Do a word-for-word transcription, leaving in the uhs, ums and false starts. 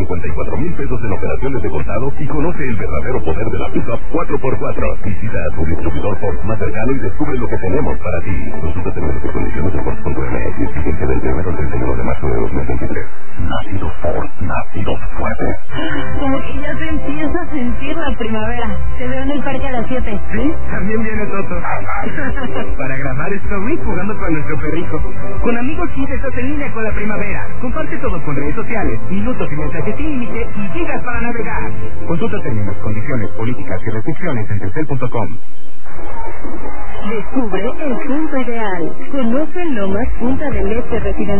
cincuenta y cuatro mil pesos en operaciones de contado y conoce el verdadero poder de la pickup cuatro por cuatro. Visita a tu distribuidor Ford más cercano y descubre lo que tenemos para ti. Consulta términos y condiciones de Ford punto M X, vigente del primero al treinta y uno de marzo de dos mil veintitrés. Nacido Ford, nacido fuerte. Como que ya se empieza a sentir la primavera. Te veo en el parque a las siete. Sí, también viene Toto. Para grabar Story jugando con nuestro perrijo. Con amigos Kid estás en línea con la primavera. Comparte todo con redes sociales, minutos y mensajes sin límite y gigas para navegar. Consulta términos, condiciones, políticas y restricciones en telcel punto com. Descubre el punto ideal. Conoce Lomas Punta del Este Residencial.